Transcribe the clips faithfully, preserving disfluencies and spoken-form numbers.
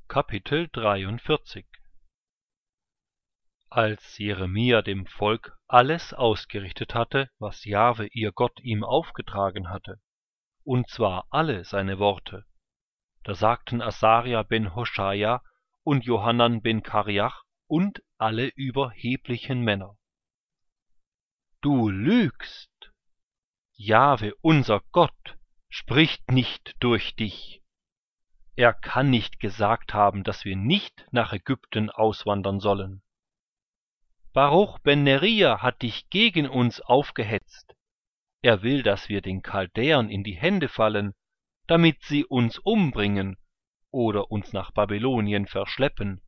Kapitel dreiundvierzig. Als Jeremia dem Volk alles ausgerichtet hatte, was Jahwe ihr Gott ihm aufgetragen hatte, und zwar alle seine Worte, da sagten Asaria ben Hoschaja und Johanan ben Kariach und alle überheblichen Männer: Du lügst! Jahwe, unser Gott, spricht nicht durch dich. Er kann nicht gesagt haben, dass wir nicht nach Ägypten auswandern sollen. Baruch ben Neria hat dich gegen uns aufgehetzt. Er will, dass wir den Chaldäern in die Hände fallen, damit sie uns umbringen oder uns nach Babylonien verschleppen.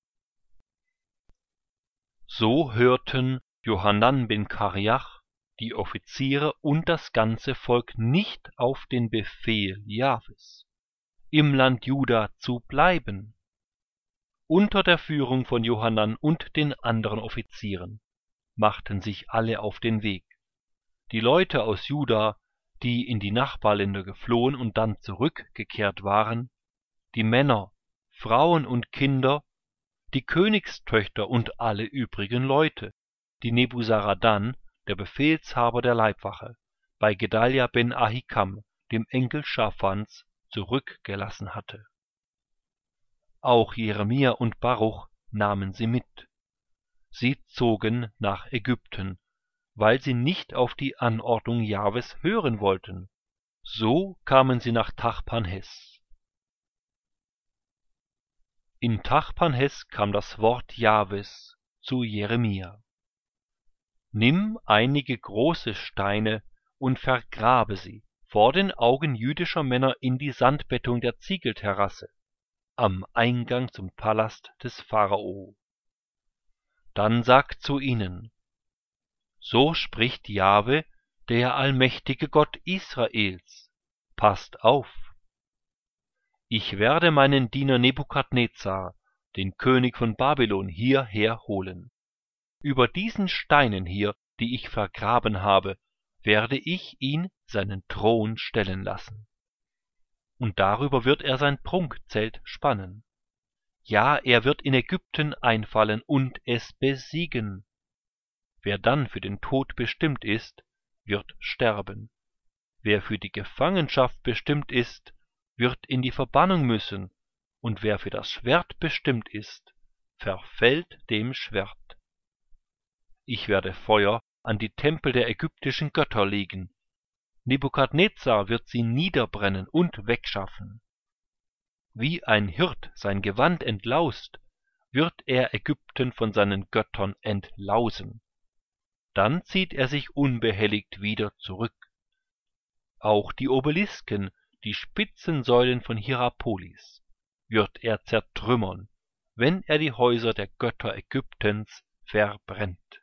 So hörten Johanan ben Kariach, die Offiziere und das ganze Volk nicht auf den Befehl Jahwes, im Land Juda zu bleiben. Unter der Führung von Johanan und den anderen Offizieren machten sich alle auf den Weg. Die Leute aus Juda, die in die Nachbarländer geflohen und dann zurückgekehrt waren, die Männer, Frauen und Kinder, die Königstöchter und alle übrigen Leute, die Nebuzaradan, der Befehlshaber der Leibwache, bei Gedalia ben Ahikam, dem Enkel Schafans, zurückgelassen hatte. Auch Jeremia und Baruch nahmen sie mit. Sie zogen nach Ägypten, weil sie nicht auf die Anordnung Jahwes hören wollten. So kamen sie nach Tachpanhes. In Tachpanhes kam das Wort Jahwes zu Jeremia: Nimm einige große Steine und vergrabe sie vor den Augen jüdischer Männer in die Sandbettung der Ziegelterrasse am Eingang zum Palast des Pharao. Dann sagt zu ihnen: So spricht Jahwe, der allmächtige Gott Israels: Passt auf! Ich werde meinen Diener Nebukadnezar, den König von Babylon, hierher holen. Über diesen Steinen hier, die ich vergraben habe, werde ich ihn seinen Thron stellen lassen. Und darüber wird er sein Prunkzelt spannen. Ja, er wird in Ägypten einfallen und es besiegen. Wer dann für den Tod bestimmt ist, wird sterben. Wer für die Gefangenschaft bestimmt ist, wird in die Verbannung müssen, und wer für das Schwert bestimmt ist, verfällt dem Schwert. Ich werde Feuer an die Tempel der ägyptischen Götter legen. Nebukadnezar wird sie niederbrennen und wegschaffen. Wie ein Hirt sein Gewand entlaust, wird er Ägypten von seinen Göttern entlausen. Dann zieht er sich unbehelligt wieder zurück. Auch die Obelisken, die spitzen Säulen von Hierapolis, wird er zertrümmern, wenn er die Häuser der Götter Ägyptens verbrennt.